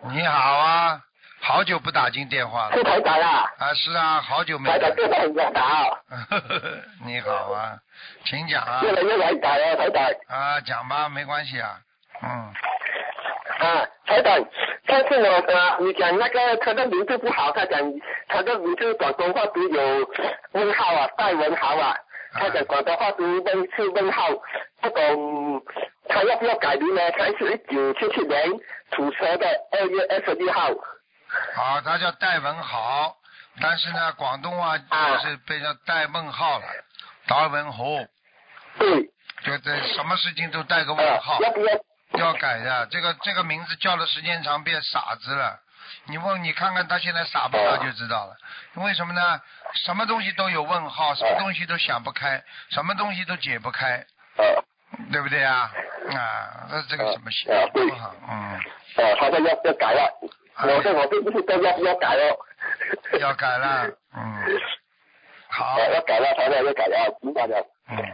你好啊，好久不打进电话了。 是台长啊。 啊，是啊，好久没。 台长电话很难打啊。 你好啊，请讲啊。 越来越难打啊，台长。 啊，讲吧，没关系啊。 台长，上次你讲那个他的名字不好，他讲他的名字广东话读有问号啊，带问号啊。他讲广东话读是问号，不懂他要不要改名呢？他是1977年属蛇的2月21号。 好，他叫戴文豪，但是呢，广东话就是被叫戴问号了，戴文豪。 对。 就这什么事情都带个问号。 要不要改的？这个名字叫的时间长变傻子了。你看看他现在傻不傻就知道了。为什么呢？什么东西都有问号，什么东西都想不开，什么东西都解不开，对不对啊？那这个什么心不好？ 他说要改了，我并不是说要改了。 要改了，好。 要改了，他说要改了，明白了。